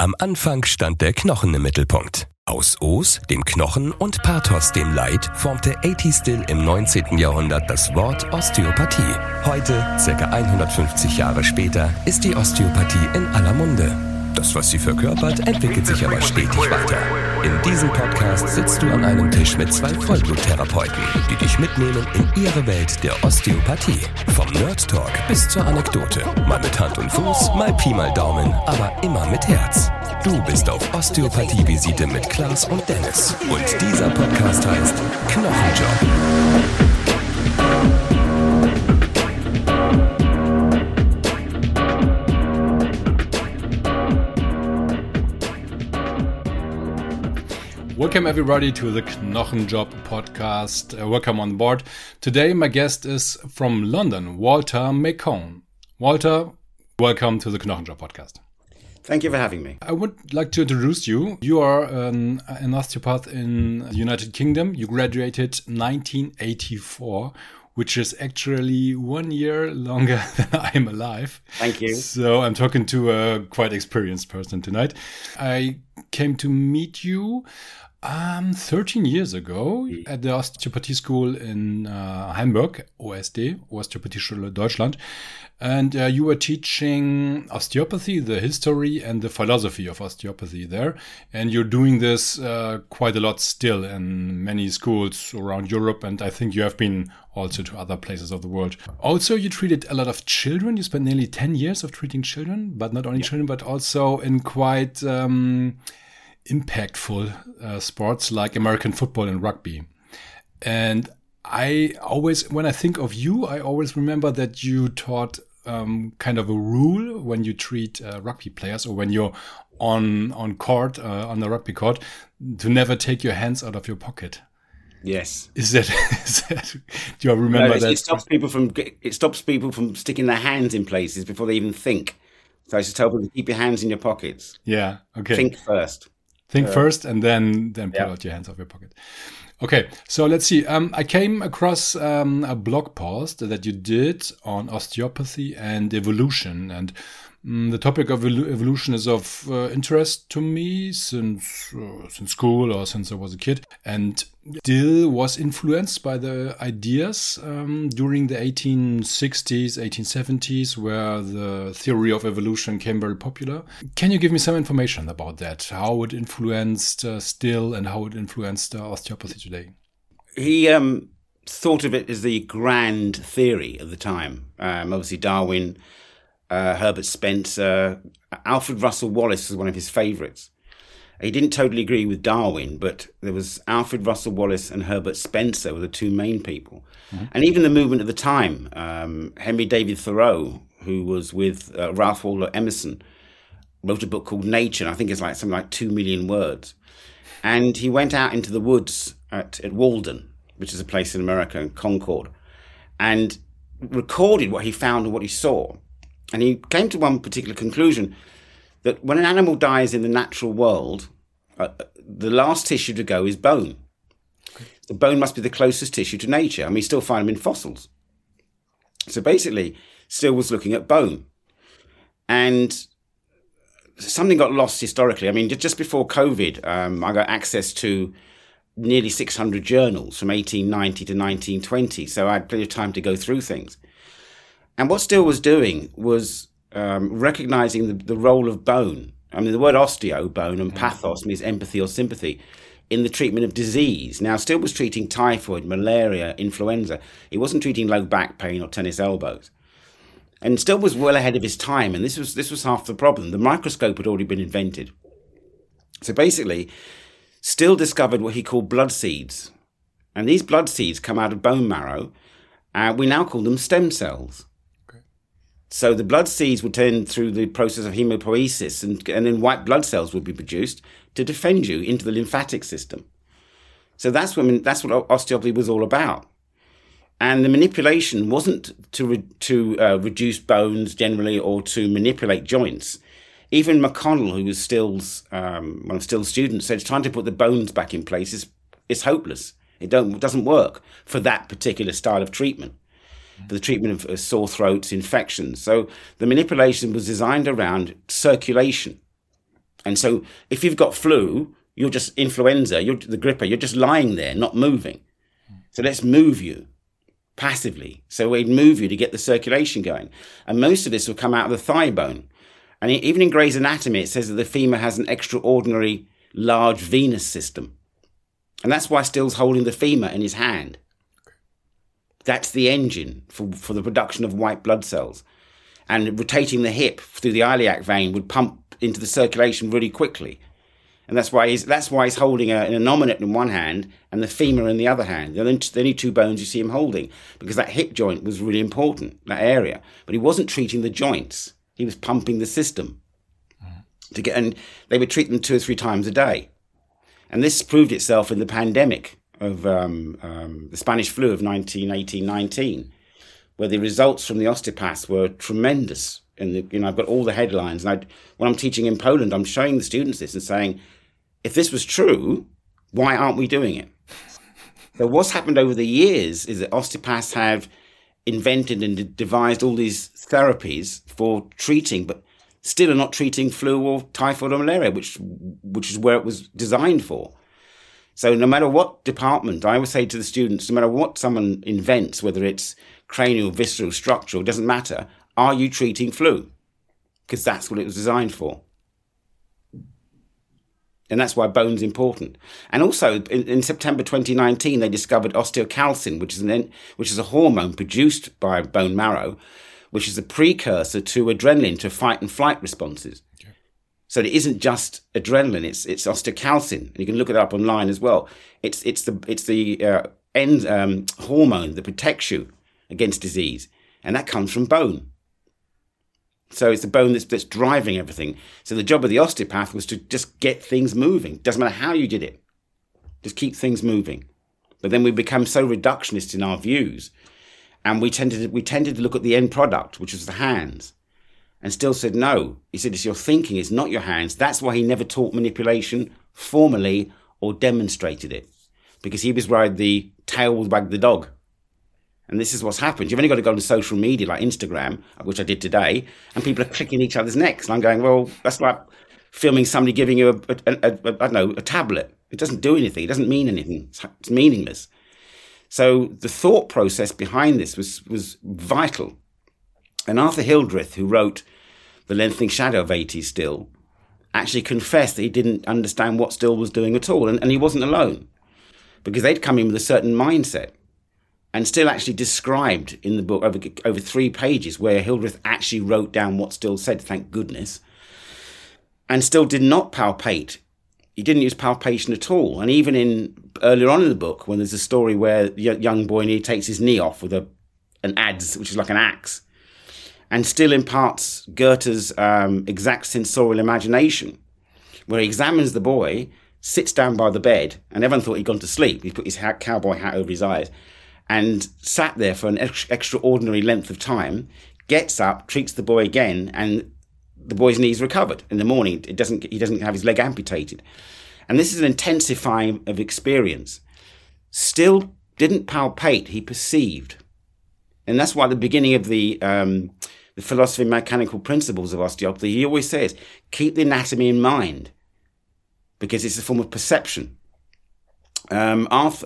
Am Anfang stand der Knochen im Mittelpunkt. Aus Os, dem Knochen, und Pathos, dem Leid, formte A.T. Still im 19. Jahrhundert das Wort Osteopathie. Heute, ca. 150 Jahre später, ist die Osteopathie in aller Munde. Das, was sie verkörpert, entwickelt sich aber stetig weiter. In diesem Podcast sitzt du an einem Tisch mit zwei Vollbluttherapeuten, die dich mitnehmen in ihre Welt der Osteopathie. Vom Nerd Talk bis zur Anekdote. Mal mit Hand und Fuß, mal Pi mal Daumen, aber immer mit Herz. Du bist auf Osteopathie-Visite mit Klaas und Dennis. Und dieser Podcast heißt Knochenjob. Welcome everybody to the Knochenjob podcast. Welcome on board. Today my guest is from London, Walter McCone. Walter, welcome to the Knochenjob podcast. Thank you for having me. I would like to introduce you. You are an osteopath in the United Kingdom. You graduated 1984, which is actually 1 year longer than I'm alive. Thank you. So I'm talking to a quite experienced person tonight. I came to meet you 13 years ago at the Osteopathie School in Hamburg, OSD, Osteopathieschule Deutschland. And you were teaching osteopathy, the history and the philosophy of osteopathy there. And you're doing this quite a lot still in many schools around Europe. And I think you have been also to other places of the world. Also, you treated a lot of children. You spent nearly 10 years of treating children, but not only children, but also in quite impactful sports like American football and rugby. And I always, when I think of you, I always remember that you taught kind of a rule when you treat rugby players or when you're on court, on the rugby court, to never take your hands out of your pocket. Yes. Is that do you remember that? It stops people from sticking their hands in places before they even think. So I used to tell people to keep your hands in your pockets. Yeah. Okay. Think first. Think first and then pull out your hands off your pocket. Okay, so let's see. I came across a blog post that you did on osteopathy and evolution. And the topic of evolution is of interest to me since school or since I was a kid. And Still was influenced by the ideas during the 1860s, 1870s, where the theory of evolution came very popular. Can you give me some information about that? How it influenced Still and how it influenced osteopathy today? He thought of it as the grand theory of the time. Obviously Darwin, Herbert Spencer, Alfred Russel Wallace was one of his favourites. He didn't totally agree with Darwin, but there was Alfred Russel Wallace and Herbert Spencer were the two main people. Mm-hmm. And even the movement of the time, Henry David Thoreau, who was with Ralph Waldo Emerson, wrote a book called Nature, and I think it's like something like 2 million words. And he went out into the woods at Walden, which is a place in America, in Concord, and recorded what he found and what he saw. And he came to one particular conclusion, that when an animal dies in the natural world, the last tissue to go is bone. Okay. The bone must be the closest tissue to nature, and we still find them in fossils. So basically, Still was looking at bone. And something got lost historically. I mean, just before COVID, I got access to nearly 600 journals from 1890 to 1920, so I had plenty of time to go through things. And what Still was doing was recognizing the role of bone. I mean, the word osteo, bone, and pathos means empathy or sympathy in the treatment of disease. Now, Still was treating typhoid, malaria, influenza. He wasn't treating low back pain or tennis elbows. And Still was well ahead of his time, and this was half the problem. The microscope had already been invented. So basically, Still discovered what he called blood seeds. And these blood seeds come out of bone marrow. We now call them stem cells. So the blood seeds would turn through the process of hemopoiesis and then white blood cells would be produced to defend you into the lymphatic system. So that's what osteopathy was all about. And the manipulation wasn't to reduce bones generally or to manipulate joints. Even McConnell, who was Still's one of Still's students, said trying to put the bones back in place is hopeless. It doesn't work for that particular style of treatment. For the treatment of sore throats, infections. So the manipulation was designed around circulation. And so if you've got flu, you're just influenza, you're the gripper, you're just lying there, not moving. So let's move you passively. So we'd move you to get the circulation going. And most of this will come out of the thigh bone. And even in Gray's Anatomy, it says that the femur has an extraordinary large venous system. And that's why Still's holding the femur in his hand. That's the engine for the production of white blood cells. And rotating the hip through the iliac vein would pump into the circulation really quickly. And that's why he's holding an innominate in one hand and the femur in the other hand. They're the only two bones you see him holding, because that hip joint was really important, that area. But he wasn't treating the joints. He was pumping the system. And they would treat them 2 or 3 times a day. And this proved itself in the pandemic of the Spanish flu of 1918-19, where the results from the osteopaths were tremendous. And I've got all the headlines. And when I'm teaching in Poland, I'm showing the students this and saying, if this was true, why aren't we doing it? So what's happened over the years is that osteopaths have invented and devised all these therapies for treating, but still are not treating flu or typhoid or malaria, which is where it was designed for. So no matter what department, I always say to the students, no matter what someone invents, whether it's cranial, visceral, structural, it doesn't matter, are you treating flu? Because that's what it was designed for. And that's why bone's important. And also, in September 2019, they discovered osteocalcin, which is a hormone produced by bone marrow, which is a precursor to adrenaline, to fight and flight responses. Okay. So it isn't just adrenaline; it's osteocalcin. You can look it up online as well. It's the hormone that protects you against disease, and that comes from bone. So it's the bone that's driving everything. So the job of the osteopath was to just get things moving. Doesn't matter how you did it, just keep things moving. But then we become so reductionist in our views, and we tended to look at the end product, which was the hands, and Still said no. He said it's your thinking, it's not your hands. That's why he never taught manipulation formally or demonstrated it, because he was worried the tail would wag the dog. And this is what's happened. You've only got to go on social media like Instagram, which I did today, and people are clicking each other's necks. And I'm going, well, that's like filming somebody giving you a tablet. It doesn't do anything. It doesn't mean anything. It's meaningless. So the thought process behind this was vital. And Arthur Hildreth, who wrote The Lengthening Shadow of A.T. Still, actually confessed that he didn't understand what Still was doing at all. And he wasn't alone, because they'd come in with a certain mindset. And Still actually described in the book over 3 pages where Hildreth actually wrote down what Still said, thank goodness. And Still did not palpate. He didn't use palpation at all. And even earlier on in the book, when there's a story where the young boy nearly takes his knee off with an adze, which is like an axe, and Still imparts Goethe's exact sensorial imagination, where he examines the boy, sits down by the bed, and everyone thought he'd gone to sleep. He put his cowboy hat over his eyes, and sat there for an extraordinary length of time, gets up, treats the boy again, and the boy's knee's recovered. In the morning, he doesn't have his leg amputated. And this is an intensifying of experience. Still didn't palpate, he perceived. And that's why at the beginning of the philosophy of mechanical principles of osteopathy, he always says, keep the anatomy in mind, because it's a form of perception. Henry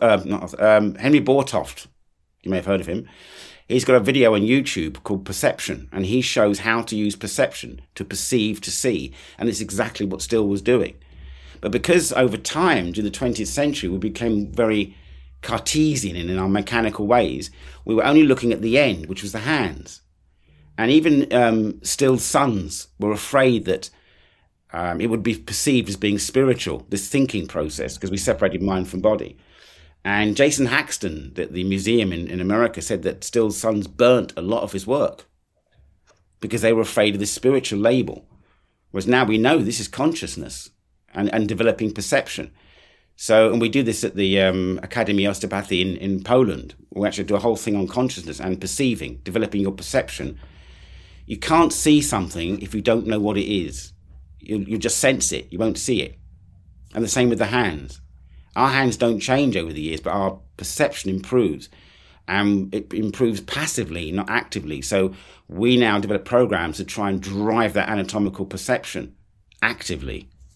Bortoft, you may have heard of him. He's got a video on YouTube called Perception, and he shows how to use perception to perceive, to see, and it's exactly what Still was doing. But because over time, during the 20th century, we became very Cartesian in our mechanical ways, we were only looking at the end, which was the hands. And even Still's sons were afraid that it would be perceived as being spiritual, this thinking process, because we separated mind from body. And Jason Haxton, the museum in America, said that Still's sons burnt a lot of his work because they were afraid of this spiritual label. Whereas now we know this is consciousness and developing perception. So, and we do this at the Academy of Osteopathy in Poland. We actually do a whole thing on consciousness and perceiving, developing your perception. You can't see something if you don't know what it is. You'll just sense it. You won't see it. And the same with the hands. Our hands don't change over the years, but our perception improves. And it improves passively, not actively. So we now develop programs to try and drive that anatomical perception actively.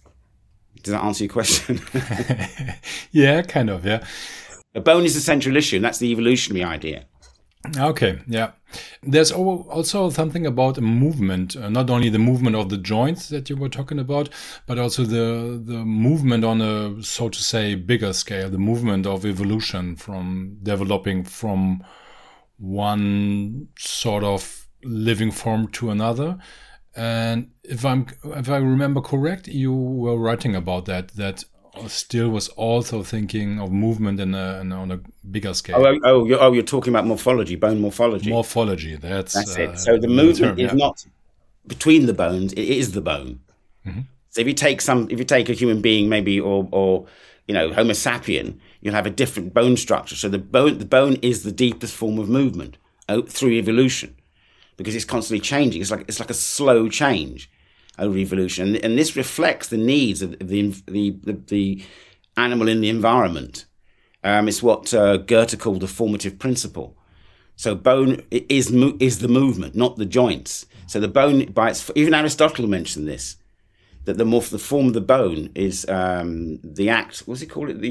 Does that answer your question? Yeah, kind of, yeah. The bone is the central issue, and that's the evolutionary idea. Okay, yeah. There's also something about a movement, not only the movement of the joints that you were talking about, but also the movement on a, so to say, bigger scale, the movement of evolution from developing from one sort of living form to another. And if I remember correct, you were writing about that Still was also thinking of movement on a bigger scale. You're talking about morphology, bone morphology. Morphology, that's it. So the movement is not between the bones; it is the bone. Mm-hmm. So if you take a human being, maybe or Homo sapien, you'll have a different bone structure. So the bone is the deepest form of movement through evolution, because it's constantly changing. It's like a slow change over evolution, and this reflects the needs of the animal in the environment. It's what Goethe called the formative principle. So bone is the movement, not the joints. So the bone, even Aristotle mentioned this, that the form of the bone is the act. What's he call it?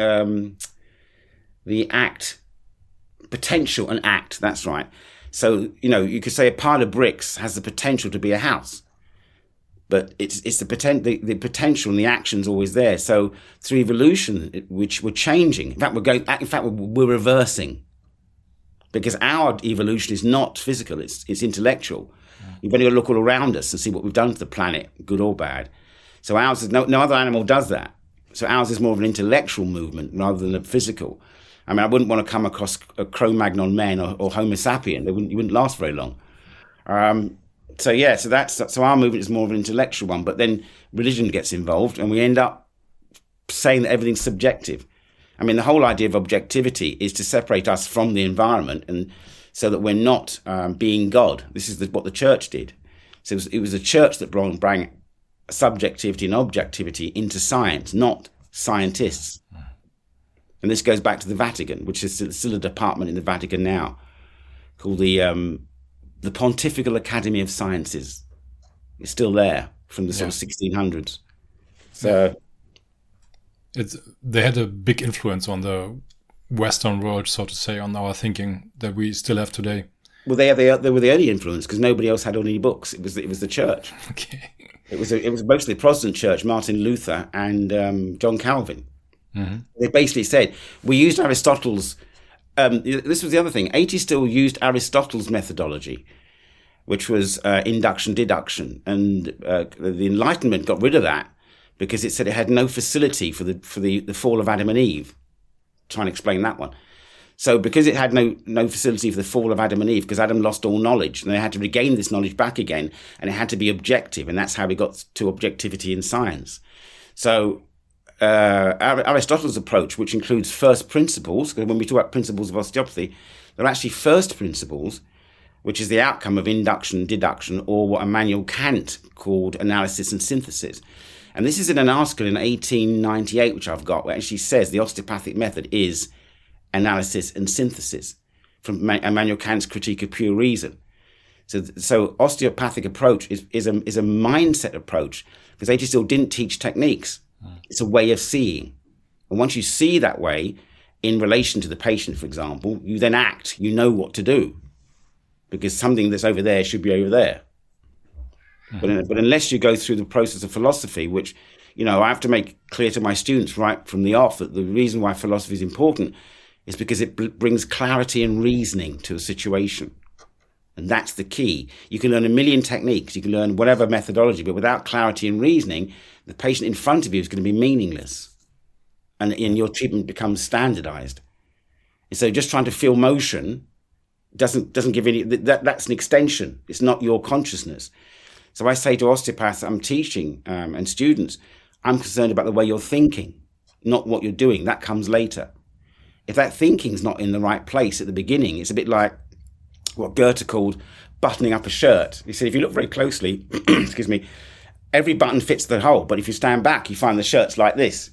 The act, potential and act. That's right. So you could say a pile of bricks has the potential to be a house. But it's the potential and the action's always there. So through evolution, which we're changing. In fact, we're reversing, because our evolution is not physical; it's intellectual. Yeah. You've only got to look all around us and see what we've done to the planet, good or bad. So ours is no other animal does that. So ours is more of an intellectual movement rather than a physical. I mean, I wouldn't want to come across a Cro-Magnon man or Homo sapien. You wouldn't last very long. So our movement is more of an intellectual one, but then religion gets involved, and we end up saying that everything's subjective. I mean, the whole idea of objectivity is to separate us from the environment, and so that we're not being God. This is what the church did. So it was the church that brought subjectivity and objectivity into science, not scientists. And this goes back to the Vatican, which is still a department in the Vatican now, called the Pontifical Academy of Sciences. Is still there from the sort of 1600s. So they had a big influence on the Western world, so to say, on our thinking that we still have today. Well, they were the only influence, because nobody else had any books. It was the church. Okay. It was mostly the Protestant church, Martin Luther and John Calvin. Mm-hmm. They basically said, we used Aristotle's. This was the other thing. AT Still used Aristotle's methodology, which was induction, deduction, and the Enlightenment got rid of that because it said it had no facility for the fall of Adam and Eve. Trying to explain that one. So because it had no facility for the fall of Adam and Eve, because Adam lost all knowledge, and they had to regain this knowledge back again, and it had to be objective, and that's how we got to objectivity in science. So Aristotle's approach, which includes first principles, because when we talk about principles of osteopathy, they're actually first principles, which is the outcome of induction, deduction, or what Immanuel Kant called analysis and synthesis. And this is in an article in 1898, which I've got, where it actually says the osteopathic method is analysis and synthesis, from Immanuel Kant's Critique of Pure Reason. So osteopathic approach is a mindset approach, because AT Still didn't teach techniques. It's a way of seeing. And once you see that way in relation to the patient, for example, you then act, you know what to do, because something that's over there should be over there. Mm-hmm. But unless you go through the process of philosophy, which, I have to make clear to my students right from the off that the reason why philosophy is important is because it brings clarity and reasoning to a situation. And that's the key. You can learn a million techniques, you can learn whatever methodology, but without clarity and reasoning, the patient in front of you is going to be meaningless. And your treatment becomes standardized. And so just trying to feel motion doesn't give any, that's an extension. It's not your consciousness. So I say to osteopaths I'm teaching and students, I'm concerned about the way you're thinking, not what you're doing. That comes later. If that thinking's not in the right place at the beginning, it's a bit like what Goethe called buttoning up a shirt. He said, if you look very closely, excuse me, every button fits the hole, but if you stand back, you find the shirt's like this.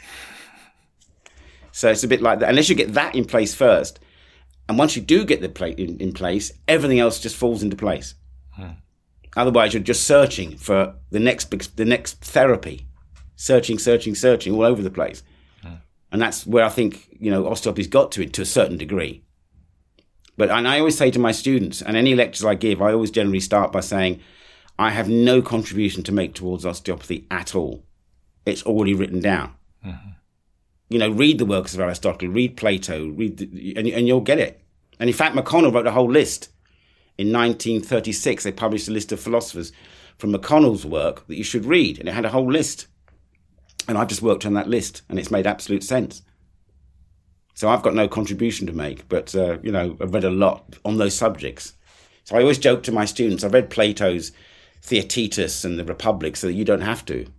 So it's a bit like that. Unless you get that in place first, and once you do get the plate in place, everything else just falls into place. Otherwise, you're just searching for the next therapy. searching all over the place. And that's where I think, osteopathy's got to a certain degree. And I always say to my students, and any lectures I give, I always generally start by saying, I have no contribution to make towards osteopathy at all. It's already written down. Read the works of Aristotle, read Plato, and you'll get it. And in fact, McConnell wrote a whole list. In 1936, they published a list of philosophers from McConnell's work that you should read, and it had a whole list. And I've just worked on that list, and it's made absolute sense. So I've got no contribution to make, but, I've read a lot on those subjects. So I always joke to my students, I've read Plato's Theaetetus and the Republic so that you don't have to,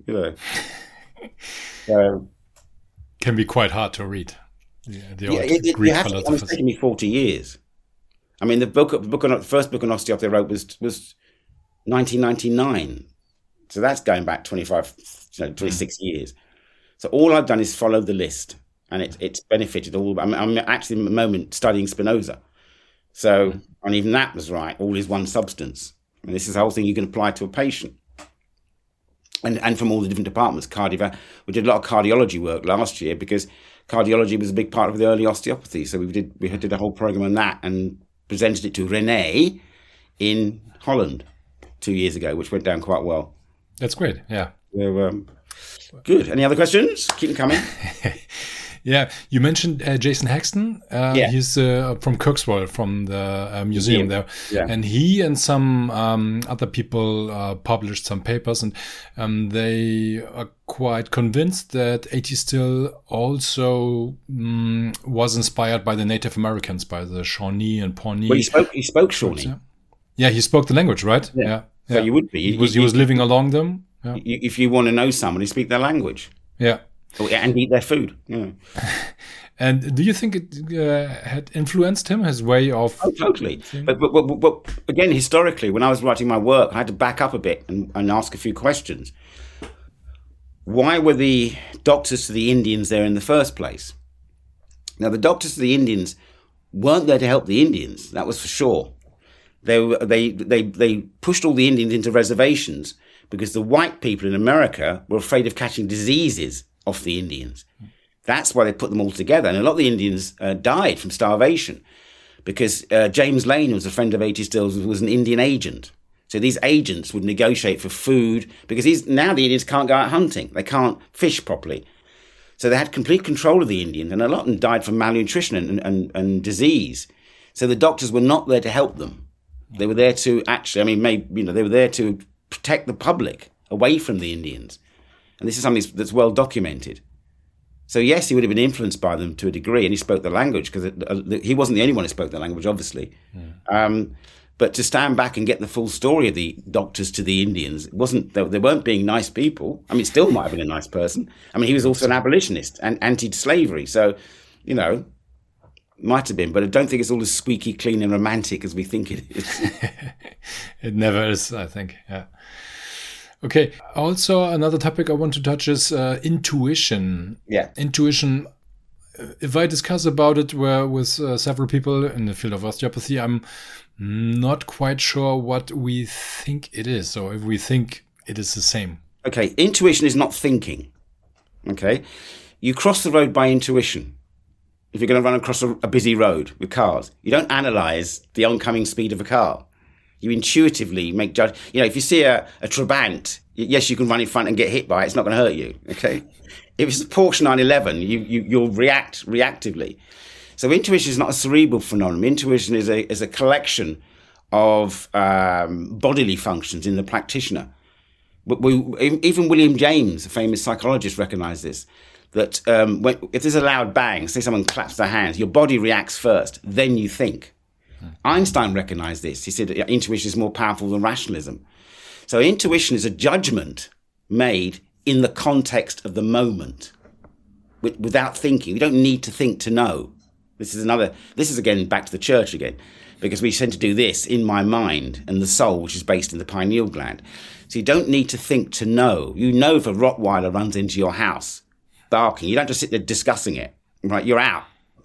Can be quite hard to read. Greek philosophers. It's taken me 40 years. I mean, the first book on osteopathy I wrote was 1999. So that's going back 26 years. So all I've done is follow the list. And it's benefited all. I'm actually at the moment studying Spinoza. So, and even that was right. All is one substance. And this is the whole thing you can apply to a patient. And from all the different departments, we did a lot of cardiology work last year because cardiology was a big part of the early osteopathy. So we did a whole program on that and presented it to René in Holland 2 years ago, which went down quite well. That's great. Yeah. So, good. Any other questions? Keep them coming. Yeah, you mentioned Jason Hexton. He's from Kirkswell, from the museum there. Yeah. And he and some other people published some papers, and they are quite convinced that A.T. Still also was inspired by the Native Americans, by the Shawnee and Pawnee. Well, he spoke Shawnee. Yeah, he spoke the language, right? Yeah. So you would be. He was living along them. Yeah. If you want to know somebody, speak their language. Yeah. And eat their food. Yeah. And do you think it had influenced him, his way of... Oh, totally. But again, historically, when I was writing my work, I had to back up a bit and ask a few questions. Why were the doctors to the Indians there in the first place? Now, the doctors to the Indians weren't there to help the Indians, that was for sure. They pushed all the Indians into reservations because the white people in America were afraid of catching diseases off the Indians. That's why they put them all together. And a lot of the Indians died from starvation because James Lane, who was a friend of A.T. Still's, was an Indian agent. So these agents would negotiate for food because now the Indians can't go out hunting. They can't fish properly. So they had complete control of the Indians, and a lot of them died from malnutrition and disease. So the doctors were not there to help them. They were there to they were there to protect the public away from the Indians. And this is something that's well documented. So yes, he would have been influenced by them to a degree, and he spoke the language because he wasn't the only one who spoke the language, obviously. But to stand back and get the full story of the doctors to the Indians, they weren't being nice people. I mean, Still might have been a nice person. I mean, he was also an abolitionist and anti-slavery. So, might have been, but I don't think it's all as squeaky clean and romantic as we think it is. It never is, I think. Yeah. Okay. Also, another topic I want to touch is intuition. Yeah. Intuition. If I discuss about it with several people in the field of osteopathy, I'm not quite sure what we think it is. So if we think it is the same. Okay. Intuition is not thinking. Okay. You cross the road by intuition. If you're going to run across a busy road with cars, you don't analyze the oncoming speed of a car. You intuitively make judge. If you see a Trabant, yes, you can run in front and get hit by it. It's not going to hurt you. Okay. If it's a Porsche 911, you'll react reactively. So intuition is not a cerebral phenomenon. Intuition is a collection of bodily functions in the practitioner. Even William James, a famous psychologist, recognized this. That if there's a loud bang, say someone claps their hands, your body reacts first, then you think. Einstein recognized this. He said intuition is more powerful than rationalism. So intuition is a judgment made in the context of the moment, without thinking. You don't need to think to know. This is again back to the church again, because we tend to do this in my mind and the soul, which is based in the pineal gland. So you don't need to think to know. You know if a Rottweiler runs into your house barking, you don't just sit there discussing it, right? You're out.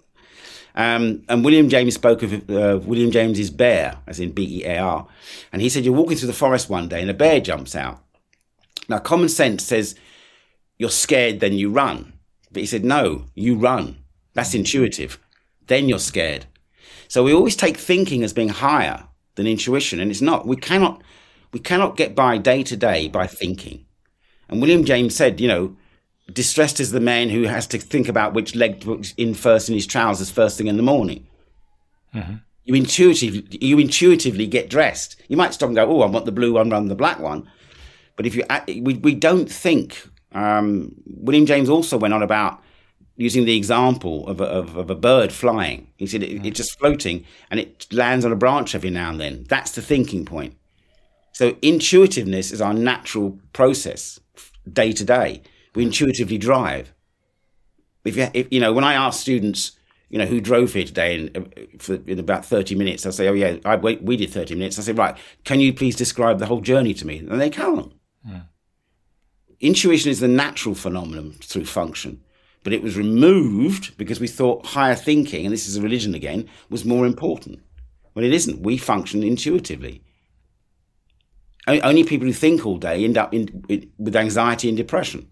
And William James spoke of William James's bear, as in B-E-A-R. And he said, you're walking through the forest one day and a bear jumps out. Now, common sense says you're scared, then you run. But he said, no, you run. That's intuitive. Then you're scared. So we always take thinking as being higher than intuition, and it's not. We cannot get by day to day by thinking. And William James said, distressed is the man who has to think about which leg to put in first in his trousers first thing in the morning. Mm-hmm. You intuitively get dressed. You might stop and go, oh, I want the blue one rather than the black one. But if we don't think. William James also went on about using the example of a bird flying. He said it's just floating and it lands on a branch every now and then. That's the thinking point. So intuitiveness is our natural process day to day. We intuitively drive. If when I ask students, who drove here today in about 30 minutes, I'll say, oh yeah, we did 30 minutes. I say, right, can you please describe the whole journey to me? And they can't. Yeah. Intuition is the natural phenomenon through function, but it was removed because we thought higher thinking, and this is a religion again, was more important. When it isn't. We function intuitively. Only people who think all day end up with anxiety and depression.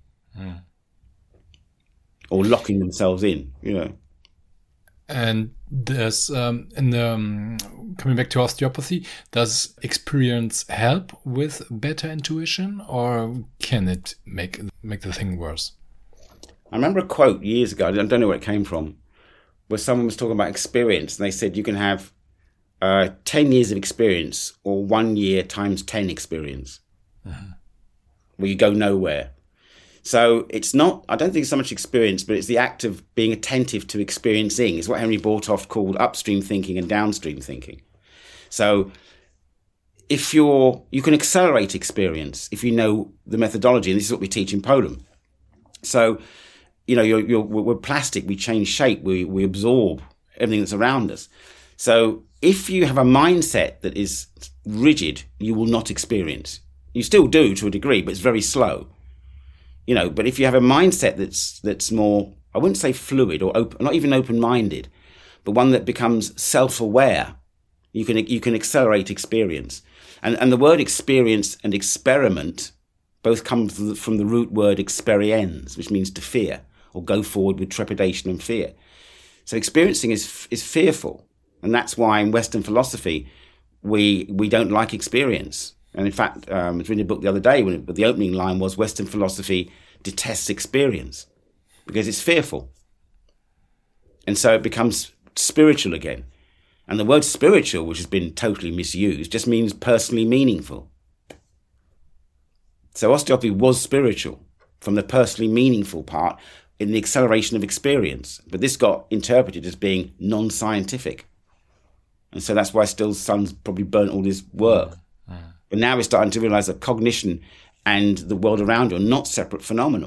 Or locking themselves in, And there's, coming back to osteopathy, does experience help with better intuition, or can it make the thing worse? I remember a quote years ago, I don't know where it came from, where someone was talking about experience, and they said you can have 10 years of experience or 1 year times 10 experience, where you go nowhere. So it's not, I don't think it's so much experience, but it's the act of being attentive to experiencing. It's what Henry Bortoft called upstream thinking and downstream thinking. So if you can accelerate experience if you know the methodology, and this is what we teach in Poland. So, we're plastic, we change shape, we absorb everything that's around us. So if you have a mindset that is rigid, you will not experience. You still do to a degree, but it's very slow. But if you have a mindset that's more, I wouldn't say fluid or open, not even open-minded, but one that becomes self-aware, you can accelerate experience. And the word experience and experiment both come from the root word experiens, which means to fear or go forward with trepidation and fear. So experiencing is fearful. And that's why in Western philosophy, we don't like experience. And in fact, I was reading a book the other day but the opening line was Western philosophy detests experience because it's fearful. And so it becomes spiritual again. And the word spiritual, which has been totally misused, just means personally meaningful. So osteopathy was spiritual from the personally meaningful part in the acceleration of experience. But this got interpreted as being non-scientific. And so that's why Still's sons probably burnt all his work. But now we're starting to realize that cognition and the world around you are not separate phenomena.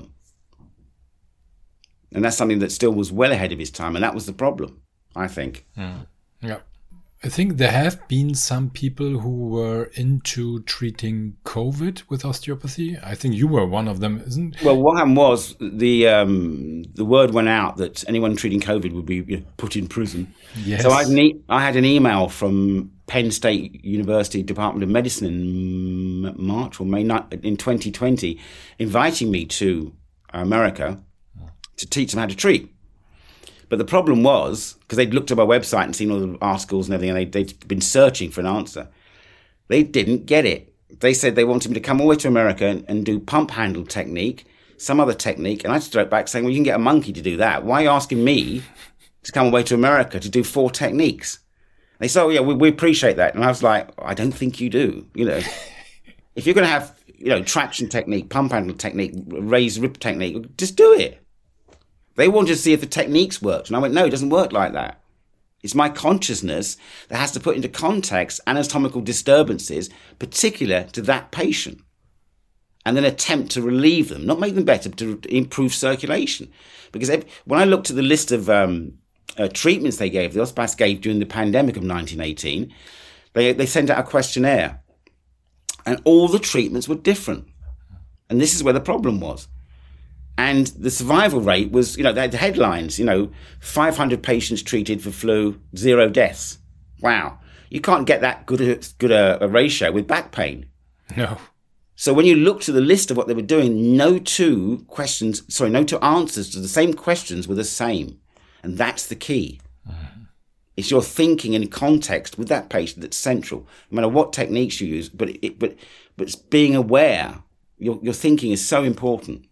And that's something that Still was well ahead of his time. And that was the problem, I think. Yeah. I think there have been some people who were into treating COVID with osteopathy. I think you were one of them, isn't it? Well, what happened was the word went out that anyone treating COVID would be put in prison. Yes. So I had an email from Penn State University Department of Medicine in March or May in 2020, inviting me to America to teach them how to treat. But the problem was, because they'd looked at my website and seen all the articles and everything, and they'd been searching for an answer, they didn't get it. They said they wanted me to come all the way to America and do pump handle technique, some other technique, and I just wrote back saying, well, you can get a monkey to do that. Why are you asking me to come all the way to America to do 4 techniques? They said, oh, yeah, we appreciate that. And I was like, I don't think you do. If you're going to have, traction technique, pump handle technique, raised rib technique, just do it. They wanted to see if the techniques worked. And I went, no, it doesn't work like that. It's my consciousness that has to put into context anatomical disturbances particular to that patient and then attempt to relieve them, not make them better, but to improve circulation. Because when I looked at the list of treatments the osteopaths gave during the pandemic of 1918, they sent out a questionnaire and all the treatments were different. And this is where the problem was. And the survival rate was, they had the headlines, 500 patients treated for flu, 0 deaths. Wow. You can't get that good a ratio with back pain. No. So when you looked at the list of what they were doing, no two answers to the same questions were the same. And that's the key. It's your thinking in context with that patient that's central. No matter what techniques you use, but it's being aware. Your thinking is so important.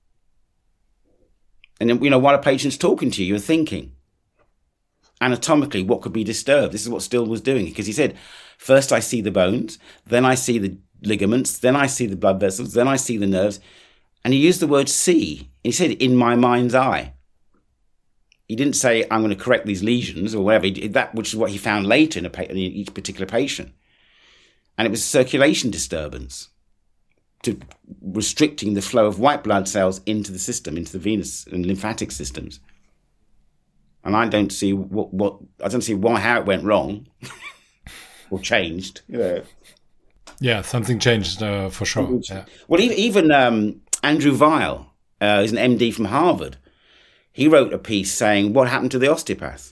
And then, while a patient's talking to you, you're thinking. Anatomically, what could be disturbed? This is what Still was doing, because he said, first I see the bones, then I see the ligaments, then I see the blood vessels, then I see the nerves. And he used the word see. He said, in my mind's eye. He didn't say, I'm going to correct these lesions or whatever, which is what he found later in each particular patient. And it was circulation disturbance to restricting the flow of white blood cells into the system, into the venous and lymphatic systems. And I don't see how it went wrong or changed. Yeah, something changed for sure. Yeah. Well, even Andrew Weil, who's an MD from Harvard, he wrote a piece saying, what happened to the osteopath?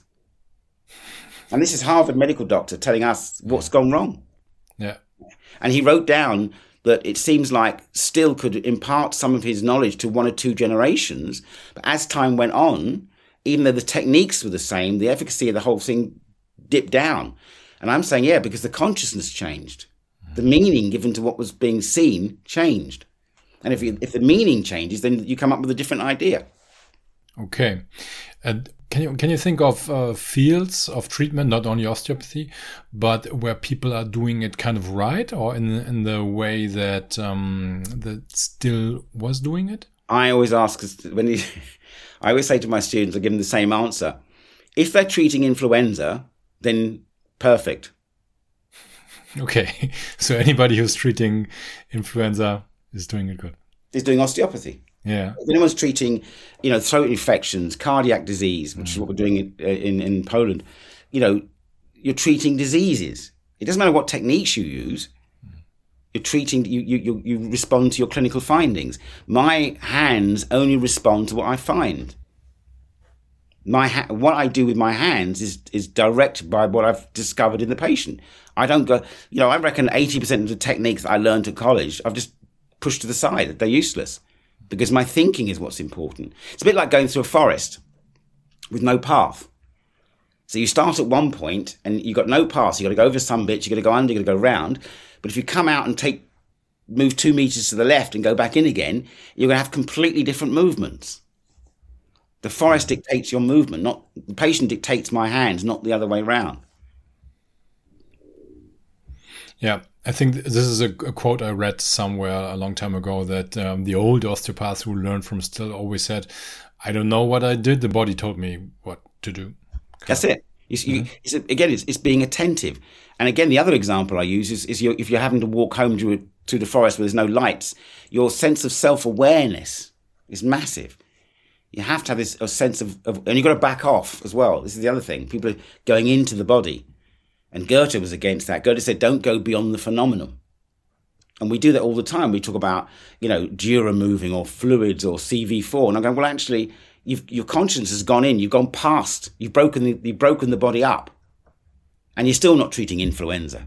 And this is Harvard medical doctor telling us what's gone wrong. Yeah. And he wrote down that it seems like Still could impart some of his knowledge to one or two generations. But as time went on, even though the techniques were the same, the efficacy of the whole thing dipped down. And I'm saying, yeah, because the consciousness changed. The meaning given to what was being seen changed. And if the meaning changes, then you come up with a different idea. Okay. And can you think of fields of treatment, not only osteopathy, but where people are doing it kind of right, or in the way that that Still was doing it? I always ask, I always say to my students, I give them the same answer. If they're treating influenza, then perfect. Okay. So anybody who's treating influenza is doing it good. Is doing osteopathy. Yeah. If anyone's treating, throat infections, cardiac disease, which is what we're doing in Poland, you're treating diseases. It doesn't matter what techniques you use. You're treating. You respond to your clinical findings. My hands only respond to what I find. What I do with my hands is directed by what I've discovered in the patient. I don't go. I reckon 80% of the techniques that I learned at college, I've just pushed to the side. They're useless. Because my thinking is what's important. It's a bit like going through a forest with no path. So you start at one point and you've got no path. So you've got to go over some bits, you've got to go under, you've got to go round. But if you come out and move 2 meters to the left and go back in again, you're going to have completely different movements. The forest dictates your movement, not the patient dictates my hands, not the other way around. Yeah. I think this is a quote I read somewhere a long time ago that the old osteopaths who learned from Still always said, I don't know what I did. The body told me what to do. That's it. It's being attentive. And again, the other example I use is if you're having to walk home through the forest where there's no lights, your sense of self-awareness is massive. You have to have this sense of and you've got to back off as well. This is the other thing. People are going into the body. And Goethe was against that. Goethe said, don't go beyond the phenomenon. And we do that all the time. We talk about, dura moving or fluids or CV4. And I'm going, well, actually, your conscience has gone in. You've gone past. You've broken the body up. And you're still not treating influenza.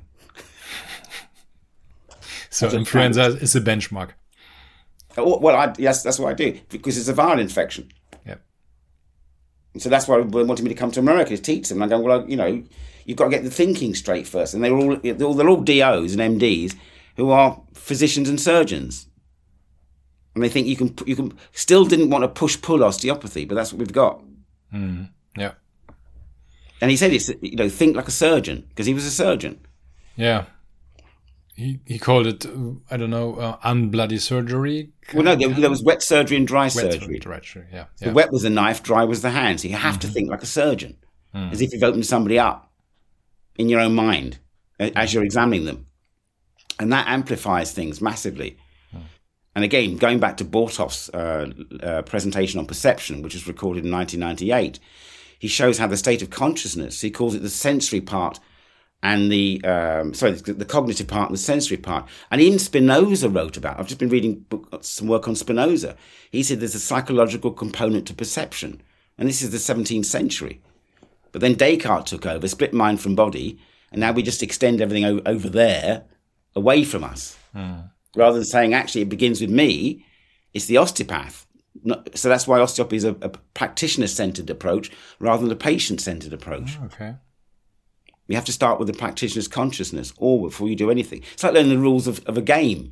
So influenza is a benchmark. Well, yes, that's what I do. Because it's a viral infection. Yep. And so that's why they wanted me to come to America to teach them. And I go, well, you've got to get the thinking straight first. And they're all DOs and MDs who are physicians and surgeons. And they think you can still didn't want to push-pull osteopathy, but that's what we've got. Yeah. And he said, think like a surgeon, because he was a surgeon. Yeah. He called it, unbloody surgery. Well, no, there was wet surgery and dry surgery. Yeah. So wet was the knife, dry was the hand. So you have to think like a surgeon, as if you've opened somebody up in your own mind as you're examining them. And that amplifies things massively. And again, going back to Bortoff's presentation on perception, which was recorded in 1998, he shows how the state of consciousness, he calls it the sensory part and the cognitive part and the sensory part. And even Spinoza wrote about, I've just been reading some work on Spinoza. He said there's a psychological component to perception. And this is the 17th century. But then Descartes took over, split mind from body, and now we just extend everything over there, away from us. And rather than saying, actually, it begins with me, it's the osteopath. So that's why osteopathy is a practitioner-centered approach rather than a patient-centered approach. Oh, okay. You have to start with the practitioner's consciousness all before you do anything. It's like learning the rules of a game.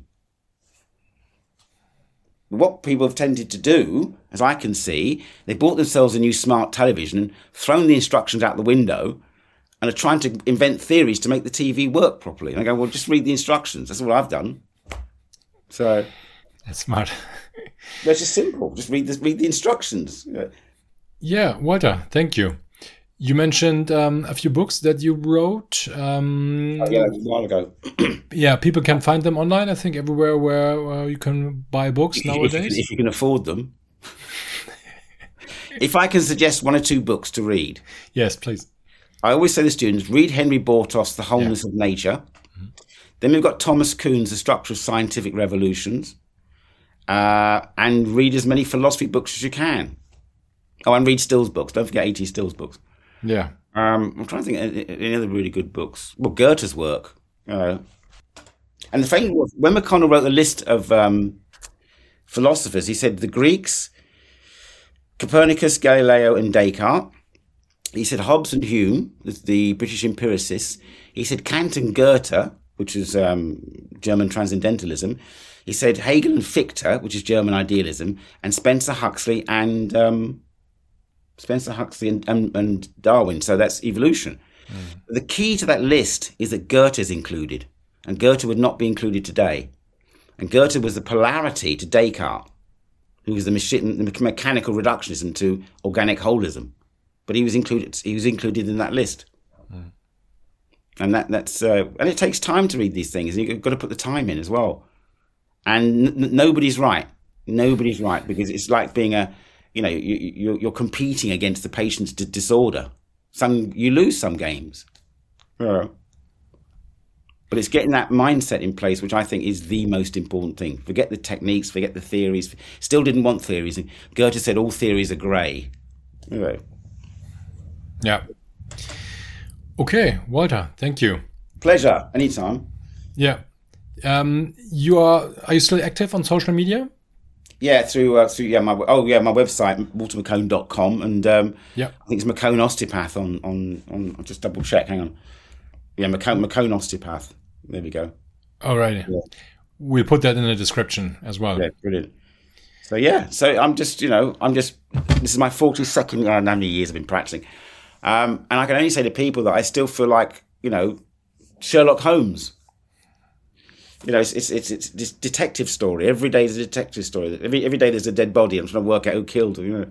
What people have tended to do, as I can see, they bought themselves a new smart television, thrown the instructions out the window, and are trying to invent theories to make the TV work properly. And I go, well, just read the instructions. That's what I've done. So that's smart. It's just simple. Just read the instructions. Yeah, Walter, thank you. You mentioned a few books that you wrote. Yeah, a while ago. Yeah, people can find them online, I think, everywhere where you can buy books nowadays. If you can afford them. If I can suggest one or two books to read. Yes, please. I always say to students, read Henry Bortos' The Wholeness of Nature. Mm-hmm. Then we've got Thomas Kuhn's The Structure of Scientific Revolutions. And read as many philosophy books as you can. Oh, and read Still's books. Don't forget A.T. Still's books. Yeah. I'm trying to think of any other really good books. Well, Goethe's work. And the thing was, when McConnell wrote the list of philosophers, he said the Greeks, Copernicus, Galileo, and Descartes. He said Hobbes and Hume, the British empiricists. He said Kant and Goethe, which is German transcendentalism. He said Hegel and Fichte, which is German idealism, and Spencer Huxley and Darwin. So that's evolution. Mm. The key to that list is that Goethe is included, and Goethe would not be included today. And Goethe was the polarity to Descartes, who was the mechanical reductionism to organic holism. But he was included in that list. Mm. And that's and it takes time to read these things, and you've got to put the time in as well. And nobody's right. Nobody's right, because it's like being you're competing against the patient's disorder. You lose some games. Yeah. But it's getting that mindset in place, which I think is the most important thing. Forget the techniques, forget the theories. Still didn't want theories. And Goethe said all theories are grey. Anyway. Yeah. Okay, Walter, thank you. Pleasure. Anytime. Yeah. Are you still active on social media? Yeah, through my website, waltermccone.com, and I think it's McCone Osteopath on I'll just double check, hang on. Yeah, McCone Osteopath. There we go. All right. Yeah. We'll put that in the description as well. Yeah, brilliant. So I'm just this is my 42nd year, how many years I've been practicing. And I can only say to people that I still feel like, Sherlock Holmes. It's this detective story. Every day is a detective story. Every day there's a dead body. I'm trying to work out who killed him.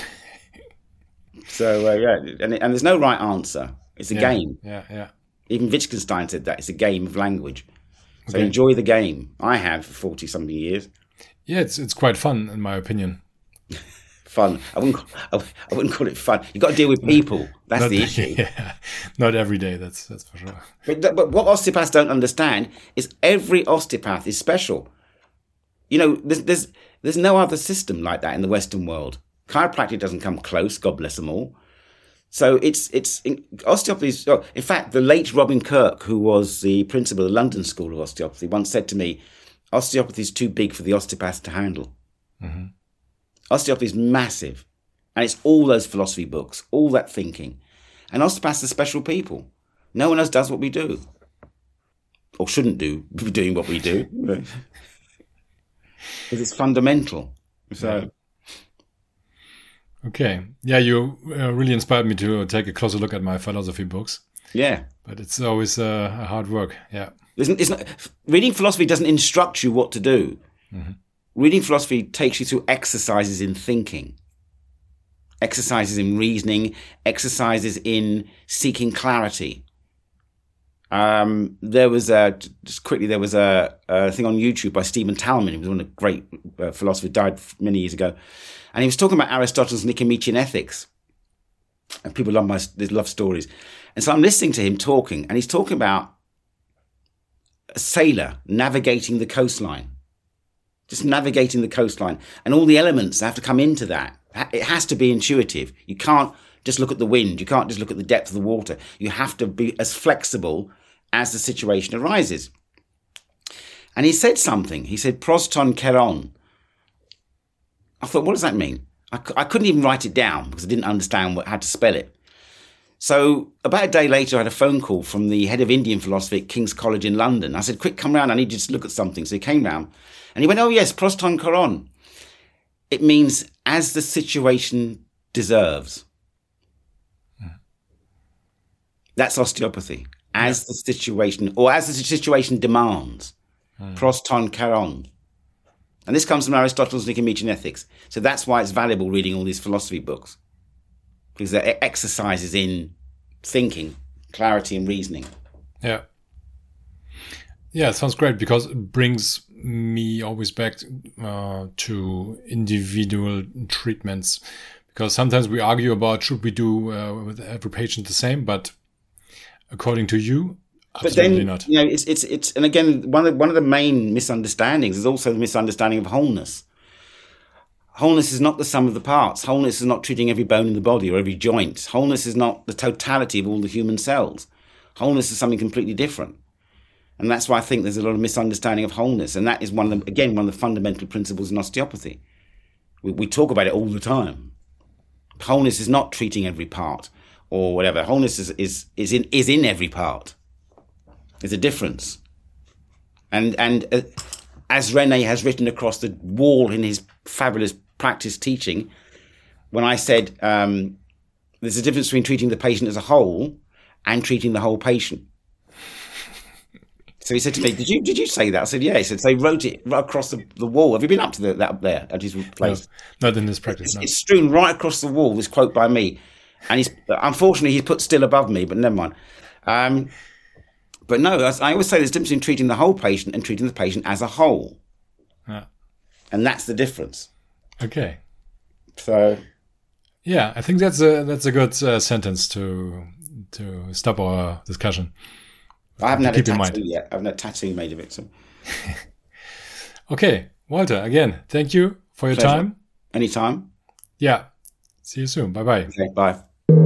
So and there's no right answer. It's a game. Yeah. Even Wittgenstein said that it's a game of language. So enjoy the game. I have for 40-something years. Yeah, it's quite fun in my opinion. Fun. I wouldn't call it fun. You've got to deal with people. That's the issue. Yeah, not every day. That's for sure. But what osteopaths don't understand is every osteopath is special. There's no other system like that in the Western world. Chiropractic doesn't come close. God bless them all. So it's osteopathy. In fact, the late Robin Kirk, who was the principal of the London School of Osteopathy, once said to me, "Osteopathy is too big for the osteopath to handle." Mm-hmm. Osteopathy is massive, and it's all those philosophy books, all that thinking. And osteopaths are special people. No one else does what we do, or shouldn't do, doing what we do, because it's fundamental. So, okay, yeah, you really inspired me to take a closer look at my philosophy books. Yeah, but it's always hard work. Yeah, reading philosophy doesn't instruct you what to do. Mm-hmm. Reading philosophy takes you through exercises in thinking, exercises in reasoning, exercises in seeking clarity. There was a thing on YouTube by Stephen Talman. He was one of the great philosophers, died many years ago. And he was talking about Aristotle's Nicomachean Ethics. And people love stories. And so I'm listening to him talking, and he's talking about a sailor navigating the coastline. Just navigating the coastline, and all the elements have to come into that. It has to be intuitive. You can't just look at the wind. You can't just look at the depth of the water. You have to be as flexible as the situation arises. And he said something. He said, proston keron. I thought, what does that mean? I couldn't even write it down because I didn't understand how to spell it. So about a day later, I had a phone call from the head of Indian philosophy at King's College in London. I said, quick, come round. I need you to look at something. So he came round and he went, oh, yes, proston keron. It means as the situation deserves. That's osteopathy. As the situation, or as the situation demands. Proston keron. And this comes from Aristotle's Nicomachean Ethics. So that's why it's valuable reading all these philosophy books. Because they're exercises in thinking, clarity and reasoning. Yeah. Yeah, it sounds great because it brings me always back to individual treatments. Because sometimes we argue about should we do with every patient the same, but according to you, absolutely not. You know, it's and again, one of the main misunderstandings is also the misunderstanding of wholeness. Wholeness is not the sum of the parts. Wholeness is not treating every bone in the body or every joint. Wholeness is not the totality of all the human cells. Wholeness is something completely different. And that's why I think there's a lot of misunderstanding of wholeness. And that is one of the fundamental principles in osteopathy. We talk about it all the time. Wholeness is not treating every part or whatever. Wholeness is in every part. There's a difference. And as René has written across the wall in his fabulous practice teaching, when I said there's a difference between treating the patient as a whole and treating the whole patient. So he said to me, did you say that? I said, yeah. He said, so they wrote it right across the wall. Have you been up to that up there at his place? No, not in this practice, no. It's strewn right across the wall, this quote by me. And unfortunately, he's put still above me, but never mind. But no, I always say there's a difference between treating the whole patient and treating the patient as a whole. Yeah. And that's the difference. Okay. So. Yeah, I think that's a good sentence to stop our discussion. I haven't had a tattoo yet. I haven't had a tattoo made of it. So. Okay, Walter, again, thank you for your time. Anytime. Yeah. See you soon. Bye-bye. Okay, bye.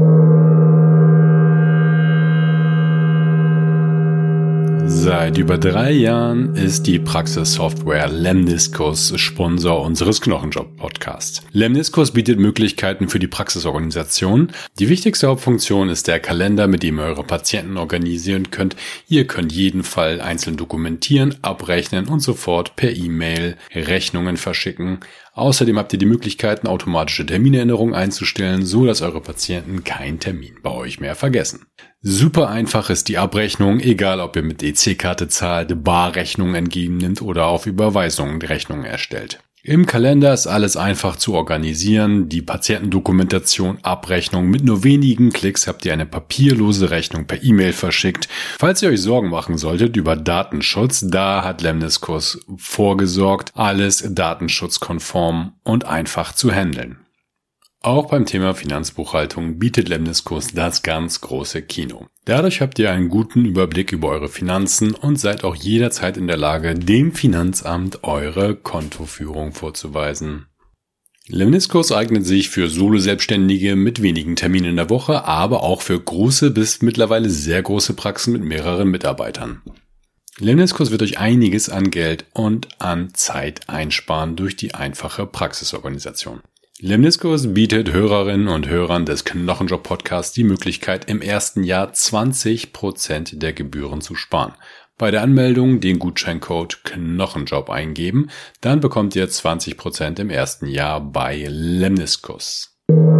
Seit über 3 Jahren ist die Praxissoftware Lemniscus Sponsor unseres Knochenjob-Podcasts. Lemniscus bietet Möglichkeiten für die Praxisorganisation. Die wichtigste Hauptfunktion ist der Kalender, mit dem ihr eure Patienten organisieren könnt. Ihr könnt jeden Fall einzeln dokumentieren, abrechnen und sofort per E-Mail Rechnungen verschicken. Außerdem habt ihr die Möglichkeiten, automatische Terminerinnerungen einzustellen, so dass eure Patienten keinen Termin bei euch mehr vergessen. Super einfach ist die Abrechnung, egal ob ihr mit EC-Karte zahlt, Barrechnungen entgegennimmt oder auf Überweisungen Rechnungen erstellt. Im Kalender ist alles einfach zu organisieren, die Patientendokumentation, Abrechnung. Mit nur wenigen Klicks habt ihr eine papierlose Rechnung per E-Mail verschickt. Falls ihr euch Sorgen machen solltet über Datenschutz, da hat Lemniscus vorgesorgt, alles datenschutzkonform und einfach zu handeln. Auch beim Thema Finanzbuchhaltung bietet Lemniscus das ganz große Kino. Dadurch habt ihr einen guten Überblick über eure Finanzen und seid auch jederzeit in der Lage, dem Finanzamt eure Kontoführung vorzuweisen. Lemniscus eignet sich für Solo-Selbstständige mit wenigen Terminen in der Woche, aber auch für große bis mittlerweile sehr große Praxen mit mehreren Mitarbeitern. Lemniscus wird euch einiges an Geld und an Zeit einsparen durch die einfache Praxisorganisation. Lemniscus bietet Hörerinnen und Hörern des Knochenjob-Podcasts die Möglichkeit, im ersten Jahr 20% der Gebühren zu sparen. Bei der Anmeldung den Gutscheincode Knochenjob eingeben, dann bekommt ihr 20% im ersten Jahr bei Lemniscus.